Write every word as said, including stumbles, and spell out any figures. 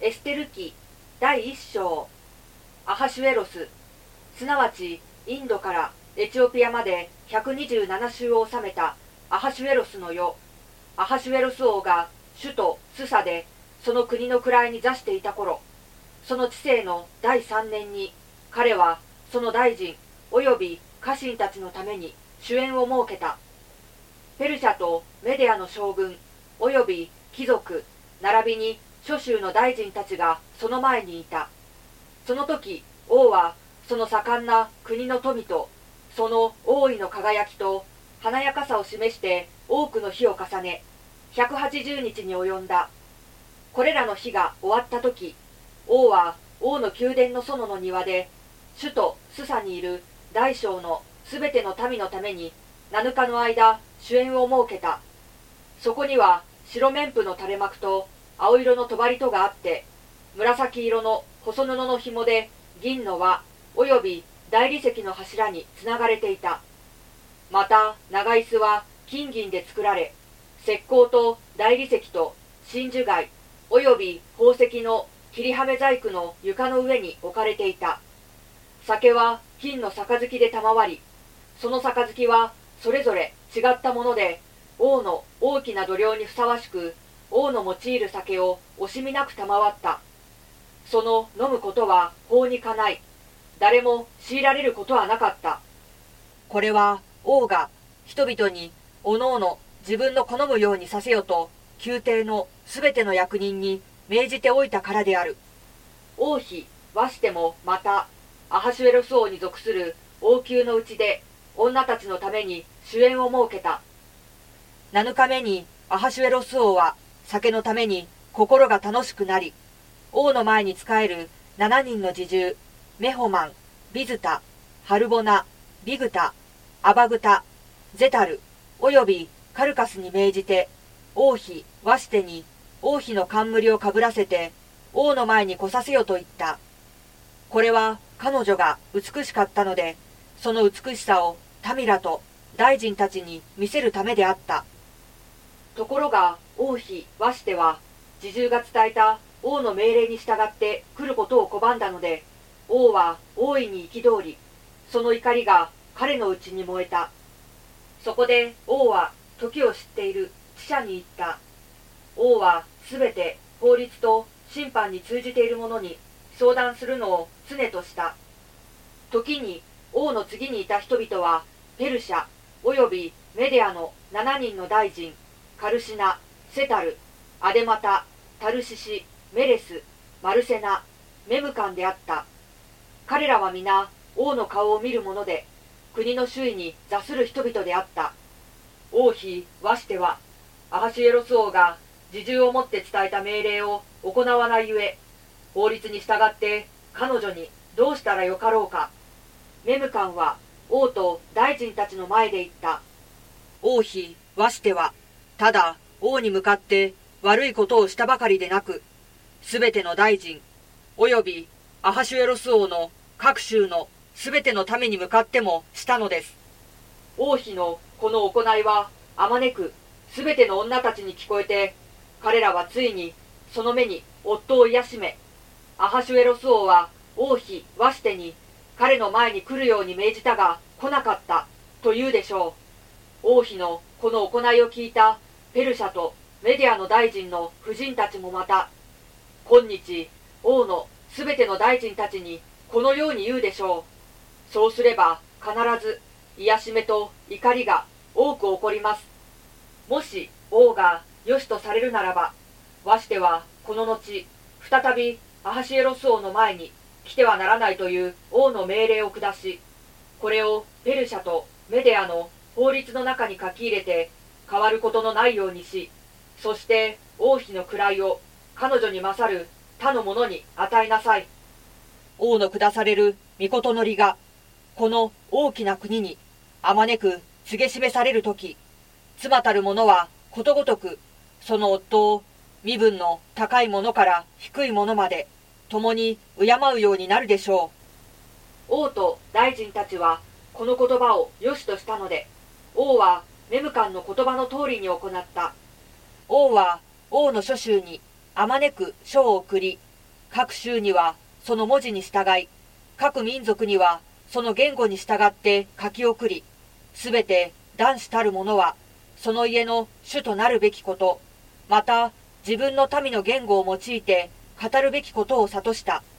エステル記第一章。アハシュエロス、すなわちインドからエチオピアまでひゃくにじゅうなな州を治めたアハシュエロスの世。アハシュエロス王が首都スサでその国の位に座していた頃、その治世の第三年に、彼はその大臣および家臣たちのために主宴を設けた。ペルシャとメディアの将軍および貴族並びに諸州の大臣たちがその前にいた。その時王はその盛んな国の富とその王位の輝きと華やかさを示して多くの日を重ね、ひゃくはちじゅうにちに及んだ。これらの日が終わった時、王は王の宮殿の園の庭で首都スサにいる大小のすべての民のためになのかの間主宴を設けた。そこには白綿布の垂れ幕と青色の帳戸があって、紫色の細布の紐で銀の輪および大理石の柱につながれていた。また長椅子は金銀で作られ、石膏と大理石と真珠貝および宝石の切りはめ細工の床の上に置かれていた。酒は金の杯で賜り、その杯はそれぞれ違ったもので、王の大きな度量にふさわしく、王の用いる酒を惜しみなく賜った。その飲むことは法にかない、誰も強いられることはなかった。これは王が人々におのおの自分の好むようにさせよと宮廷のすべての役人に命じておいたからである。王妃ワシテもまたアハシュエロス王に属する王宮のうちで女たちのために主宴を設けた。なのかめにアハシュエロス王は酒のために心が楽しくなり、王の前に仕える七人の侍従メホマン、ビズタ、ハルボナ、ビグタ、アバグタ、ゼタルおよびカルカスに命じて、王妃ワシテに王妃の冠をかぶらせて王の前に来させよと言った。これは彼女が美しかったので、その美しさを民らと大臣たちに見せるためであった。ところが王妃ワシテは侍従が伝えた王の命令に従って来ることを拒んだので、王は大いに憤り、その怒りが彼のうちに燃えた。そこで王は時を知っている知者に言った。王はすべて法律と審判に通じている者に相談するのを常とした。時に王の次にいた人々はペルシャおよびメディアの七人の大臣カルシナ、セタル、アデマタ、タルシシ、メレス、マルセナ、メムカンであった。彼らは皆王の顔を見る者で、国の周囲に座する人々であった。王妃ワシテはアハシュエロス王が侍従をもって伝えた命令を行わないゆえ、法律に従って彼女にどうしたらよかろうか。メムカンは王と大臣たちの前で言った。王妃ワシテはただ王に向かって悪いことをしたばかりでなく、すべての大臣およびアハシュエロス王の各州のすべての民に向かってもしたのです。王妃のこの行いはあまねくすべての女たちに聞こえて、彼らはついにその目に夫を癒しめ、アハシュエロス王は王妃ワシテに彼の前に来るように命じたが来なかったと言うでしょう。王妃のこの行いを聞いたペルシャとメディアの大臣の夫人たちもまた、今日王のすべての大臣たちにこのように言うでしょう。そうすれば必ず癒しめと怒りが多く起こります。もし王がよしとされるならば、ワシテはこの後再びアハシエロス王の前に来てはならないという王の命令を下し、これをペルシャとメディアの法律の中に書き入れて変わることのないようにし、そして王妃の位を彼女に勝る他の者に与えなさい。王の下される御事の利がこの大きな国にあまねく告げ示されるとき、妻たる者はことごとくその夫を身分の高い者から低い者まで共に敬うようになるでしょう。王と大臣たちはこの言葉をよしとしたので、王はメムカンの言葉の通りに行った。王は王の諸州にあまねく書を送り、 各州にはその文字に従い、各民族にはその言語に従って書き送り、すべて男子たる者はその家の主となるべきこと、また自分の民の言語を用いて語るべきことを諭した。